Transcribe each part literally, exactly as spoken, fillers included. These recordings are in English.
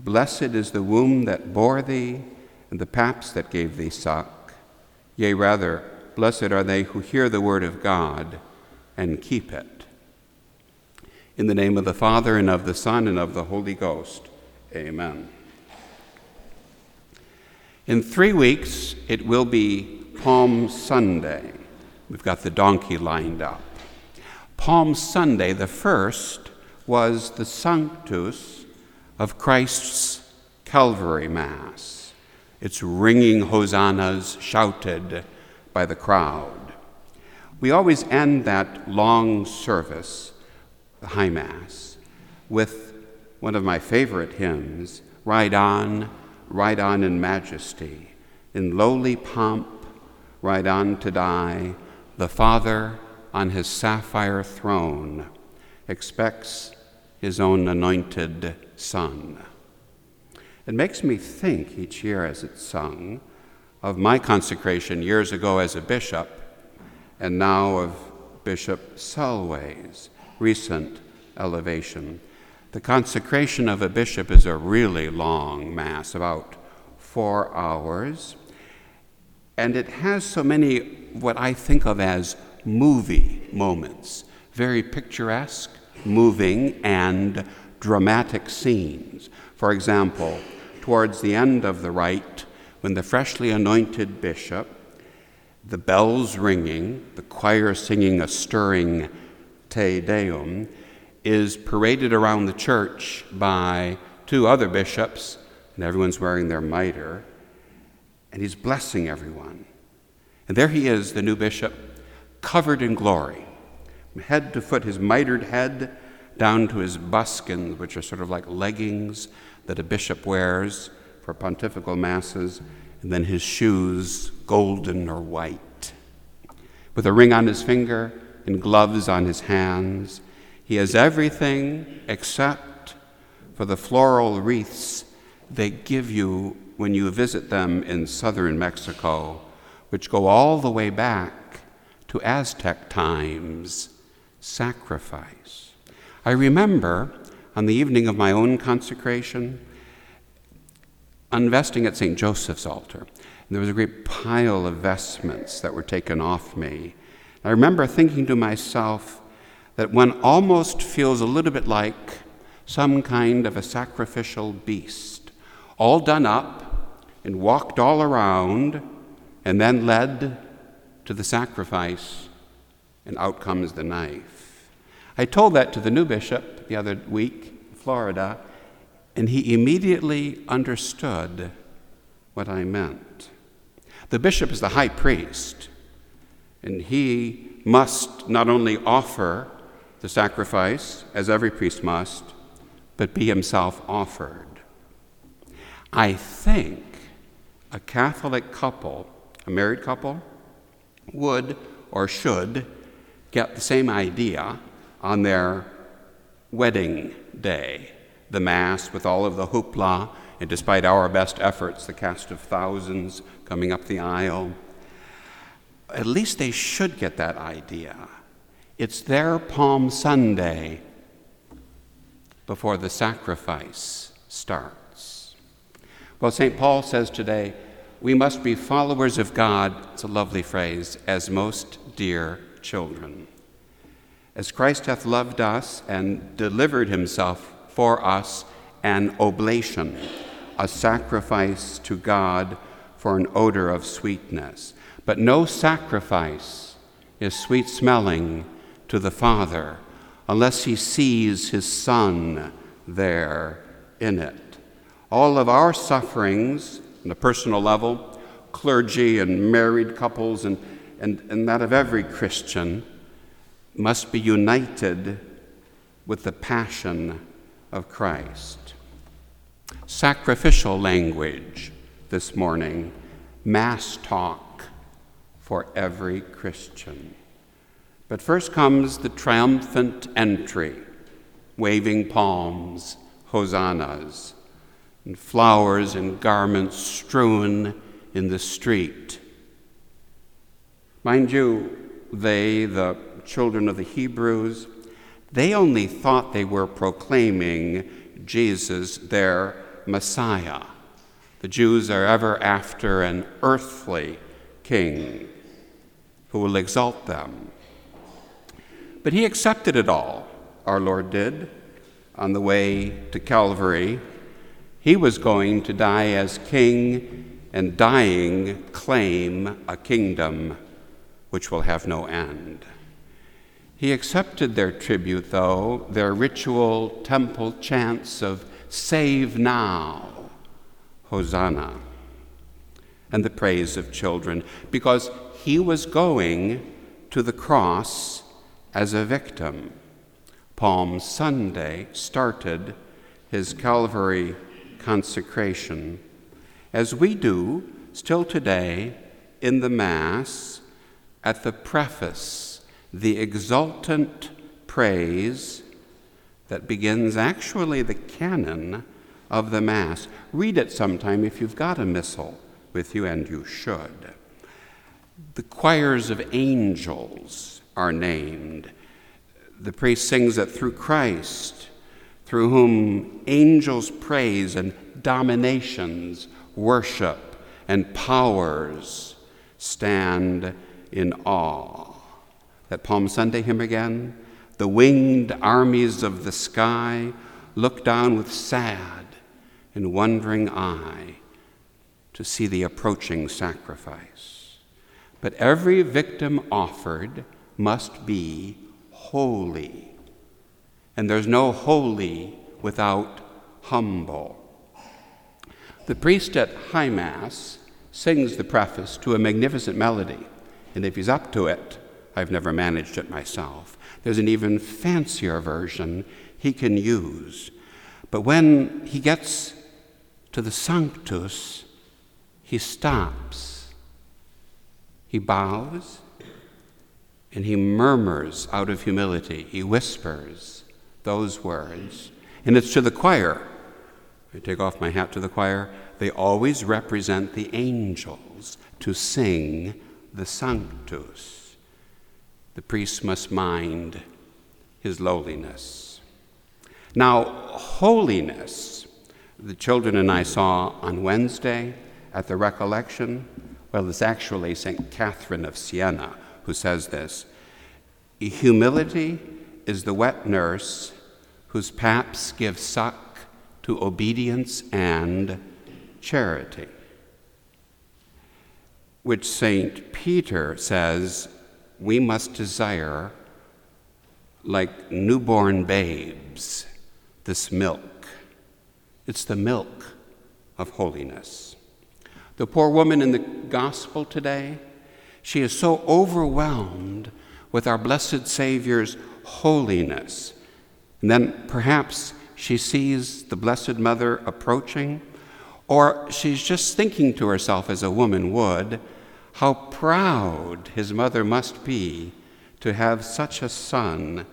Blessed is the womb that bore thee, and the paps that gave thee suck. Yea, rather, blessed are they who hear the word of God and keep it. In the name of the Father, and of the Son, and of the Holy Ghost. Amen. In three weeks, it will be Palm Sunday. We've got the donkey lined up. Palm Sunday, the first, was the Sanctus of Christ's Calvary Mass. It's ringing hosannas shouted by the crowd. We always end that long service, the High Mass, with one of my favorite hymns, Ride On, Ride On in Majesty, in lowly pomp, ride on to die. The Father on his sapphire throne expects his own anointed Son. It makes me think each year as it's sung of my consecration years ago as a bishop, and now of Bishop Selway's recent elevation. The consecration of a bishop is a really long Mass, about four hours, and it has so many what I think of as movie moments, very picturesque, moving, and dramatic scenes. For example, towards the end of the rite, when the freshly anointed bishop, the bells ringing, the choir singing a stirring Te Deum, is paraded around the church by two other bishops, and everyone's wearing their mitre, and he's blessing everyone. And there he is, the new bishop, covered in glory, from head to foot, his mitred head down to his buskins, which are sort of like leggings that a bishop wears for pontifical masses, and then his shoes, golden or white. With a ring on his finger and gloves on his hands, he has everything except for the floral wreaths they give you when you visit them in southern Mexico, which go all the way back to Aztec times, sacrifice. I remember on the evening of my own consecration, unvesting at Saint Joseph's altar, and there was a great pile of vestments that were taken off me. I remember thinking to myself that one almost feels a little bit like some kind of a sacrificial beast, all done up and walked all around and then led to the sacrifice, and out comes the knife. I told that to the new bishop the other week in Florida, and he immediately understood what I meant. The bishop is the high priest, and he must not only offer the sacrifice, as every priest must, but be himself offered. I think a Catholic couple, a married couple, would or should get the same idea on their wedding day. The Mass with all of the hoopla, and despite our best efforts, the cast of thousands coming up the aisle. At least they should get that idea. It's their Palm Sunday before the sacrifice starts. Well, Saint Paul says today, we must be followers of God, it's a lovely phrase, as most dear children. As Christ hath loved us and delivered himself for us an oblation, a sacrifice to God for an odor of sweetness. But no sacrifice is sweet-smelling to the Father unless he sees his Son there in it. All of our sufferings on a personal level, clergy and married couples and, and, and that of every Christian, must be united with the passion of Christ. Sacrificial language this morning, Mass talk for every Christian. But first comes the triumphant entry, waving palms, hosannas, and flowers and garments strewn in the street. Mind you, they, the children of the Hebrews, they only thought they were proclaiming Jesus, their Messiah. The Jews are ever after an earthly king who will exalt them. But he accepted it all, our Lord did, on the way to Calvary. He was going to die as king, and dying claim a kingdom which will have no end. He accepted their tribute, though, their ritual temple chants of "Save now," Hosanna, and the praise of children, because he was going to the cross as a victim. Palm Sunday started his Calvary consecration, as we do still today in the Mass at the preface, the exultant praise that begins actually the canon of the Mass. Read it sometime if you've got a missal with you, and you should. The choirs of angels are named. The priest sings it through Christ, through whom angels praise and dominations worship and powers stand in awe. That Palm Sunday hymn again, the winged armies of the sky look down with sad and wondering eye to see the approaching sacrifice. But every victim offered must be holy, and there's no holy without humble. The priest at High Mass sings the preface to a magnificent melody, and if he's up to it, I've never managed it myself, there's an even fancier version he can use. But when he gets to the Sanctus, he stops, he bows, and he murmurs out of humility. He whispers those words, and it's to the choir. I take off my hat to the choir. They always represent the angels to sing the Sanctus. The priest must mind his lowliness. Now, holiness, the children and I saw on Wednesday at the recollection, well, it's actually Saint Catherine of Siena who says this: humility is the wet nurse whose paps give suck to obedience and charity, which Saint Peter says we must desire, like newborn babes, this milk. It's the milk of holiness. The poor woman in the gospel today, she is so overwhelmed with our blessed Savior's holiness. And then perhaps she sees the Blessed Mother approaching, or she's just thinking to herself, as a woman would, how proud his mother must be to have such a son.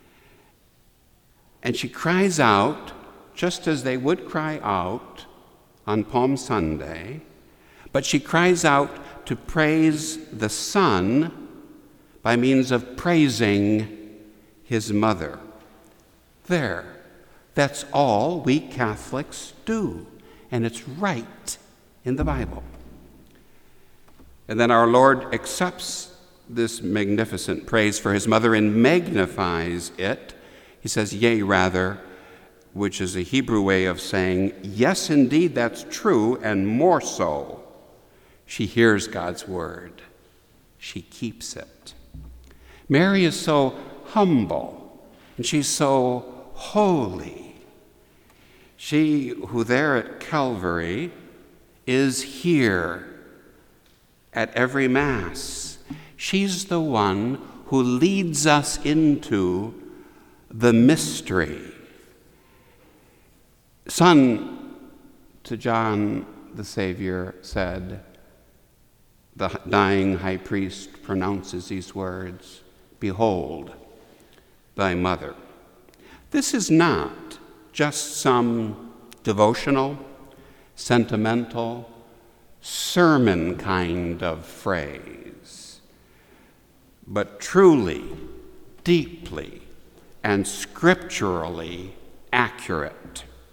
And she cries out, just as they would cry out on Palm Sunday, but she cries out to praise the Son by means of praising his mother. There, that's all we Catholics do, and it's right in the Bible. And then our Lord accepts this magnificent praise for his mother and magnifies it. He says, yea, rather, which is a Hebrew way of saying, yes, indeed, that's true, and more so. She hears God's word. She keeps it. Mary is so humble, and she's so holy. She who there at Calvary is here at every Mass. She's the one who leads us into the mystery. Son to John the Savior said, the dying high priest pronounces these words, behold, thy mother. This is not just some devotional, sentimental, sermon kind of phrase, but truly, deeply, and scripturally accurate.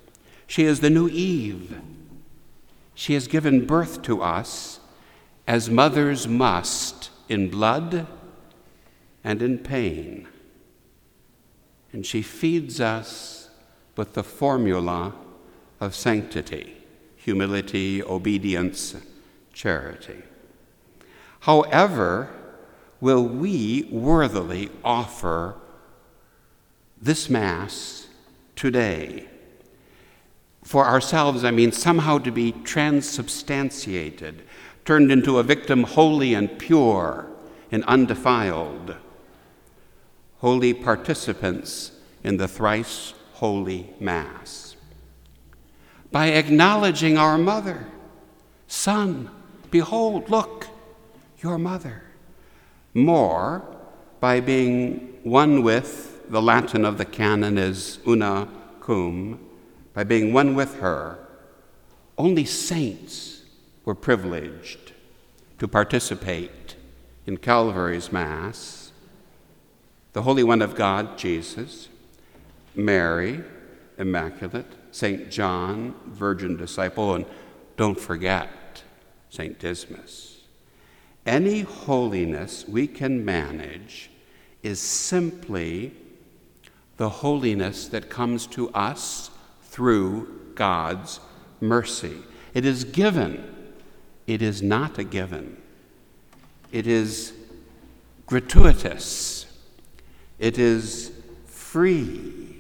She is the new Eve. She has given birth to us as mothers must, in blood and in pain. And she feeds us with the formula of sanctity, humility, obedience, charity. However, will we worthily offer this Mass today? For ourselves, I mean somehow to be transubstantiated, turned into a victim holy and pure and undefiled, holy participants in the thrice holy Mass. By acknowledging our mother, Son, behold, look, your mother. More, by being one with, the Latin of the canon is una cum, by being one with her. Only saints were privileged to participate in Calvary's Mass. The Holy One of God, Jesus, Mary, Immaculate, Saint John, Virgin Disciple, and don't forget Saint Dismas. Any holiness we can manage is simply the holiness that comes to us through God's mercy. It is given. It is not a given. It is gratuitous. It is free.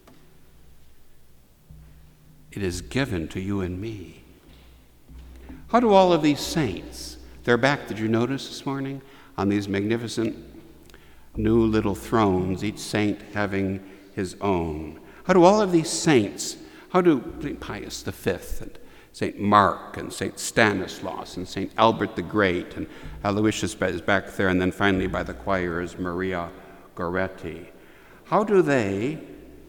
It is given to you and me. How do all of these saints, they're back, did you notice this morning, on these magnificent new little thrones, each saint having his own. How do all of these saints, how do Saint Pius the Fifth and Saint Mark and Saint Stanislaus and Saint Albert the Great and Aloysius is back there, and then finally by the choir is Maria Goretti. How do they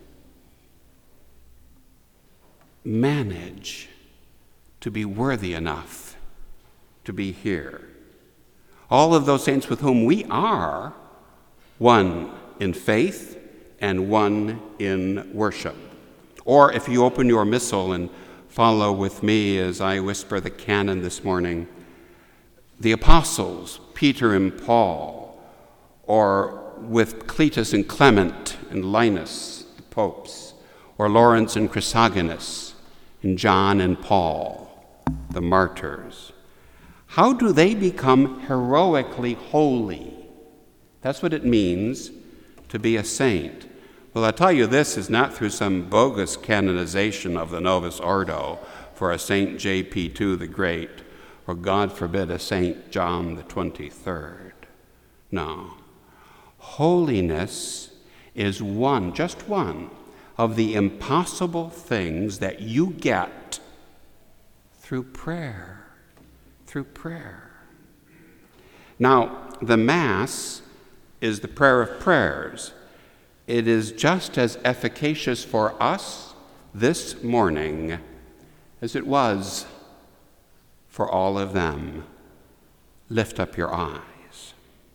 manage to be worthy enough to be here? All of those saints with whom we are one in faith and one in worship. Or if you open your missal and follow with me as I whisper the canon this morning, the apostles, Peter and Paul, or with Cletus and Clement and Linus, the popes, or Lawrence and Chrysogonus, and John and Paul, the martyrs. How do they become heroically holy? That's what it means to be a saint. Well, I tell you, this is not through some bogus canonization of the Novus Ordo for a Saint J P the the Great, or God forbid a Saint John the twenty-third. No. Holiness is one, just one, of the impossible things that you get through prayer, through prayer. Now, the Mass is the prayer of prayers. It is just as efficacious for us this morning as it was for all of them. Lift up your eyes.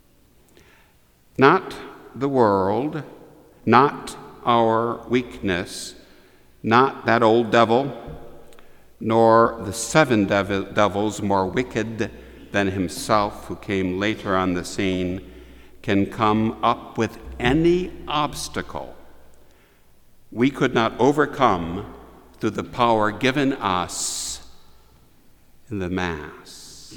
Not the world, not our weakness, not that old devil, nor the seven dev- devils more wicked than himself who came later on the scene, can come up with any obstacle we could not overcome through the power given us in the Mass.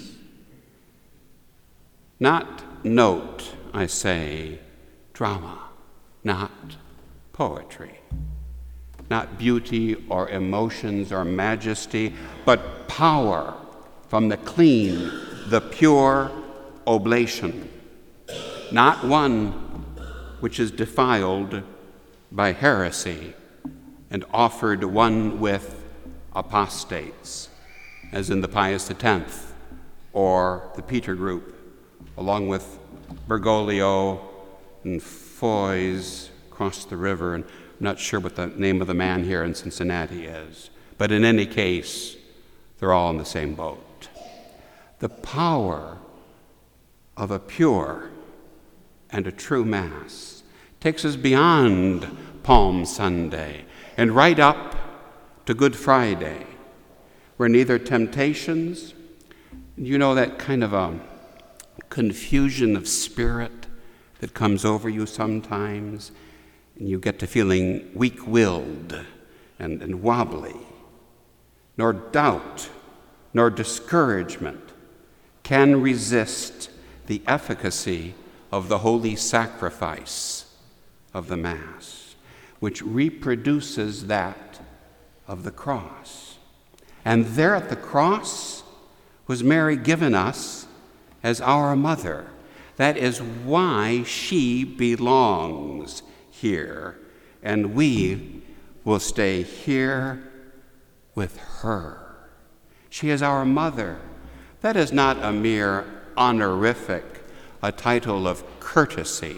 Not note, I say, drama, not poetry, not beauty or emotions or majesty, but power from the clean, the pure oblation, not one which is defiled by heresy and offered one with apostates, as in the Pius the Tenth or the Peter group, along with Bergoglio and Foy's across the river, and I'm not sure what the name of the man here in Cincinnati is. But in any case, they're all in the same boat. The power of a pure and a true Mass takes us beyond Palm Sunday and right up to Good Friday, where neither temptations, you know, that kind of a confusion of spirit that comes over you sometimes, and you get to feeling weak-willed and, and wobbly, nor doubt, nor discouragement can resist the efficacy of the holy sacrifice of the Mass, which reproduces that of the cross. And there at the cross was Mary given us as our mother. That is why she belongs here, and we will stay here with her. She is our mother. That is not a mere honorific, a title of courtesy,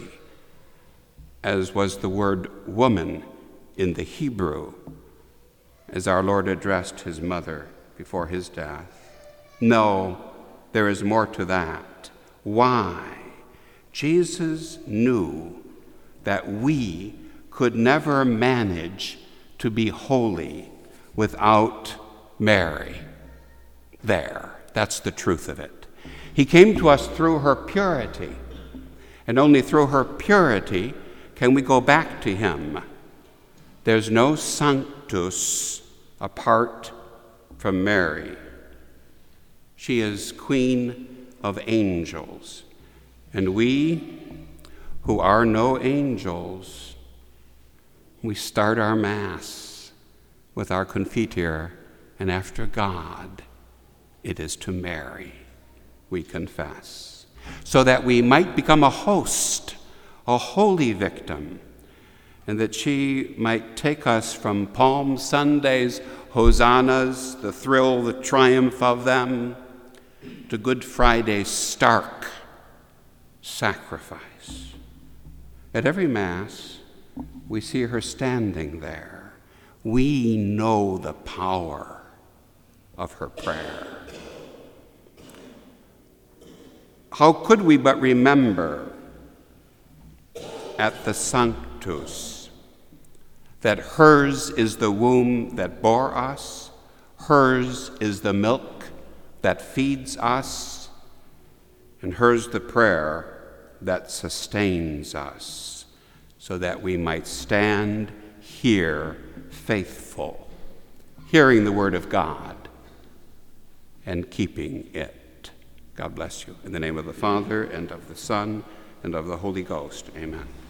as was the word woman in the Hebrew, as our Lord addressed his mother before his death. No, there is more to that. Why? Jesus knew that we could never manage to be holy without Mary. There, that's the truth of it. He came to us through her purity, and only through her purity can we go back to him. There's no sanctus apart from Mary. She is Queen of Angels, and we who are no angels, we start our Mass with our Confiteor, and after God, it is to Mary we confess, so that we might become a host, a holy victim, and that she might take us from Palm Sunday's hosannas, the thrill, the triumph of them, to Good Friday's stark sacrifice. At every Mass, we see her standing there. We know the power of her prayer. How could we but remember at the Sanctus that hers is the womb that bore us, hers is the milk that feeds us, and hers the prayer that sustains us, so that we might stand here faithful, hearing the word of God and keeping it. God bless you. In the name of the Father, and of the Son, and of the Holy Ghost. Amen.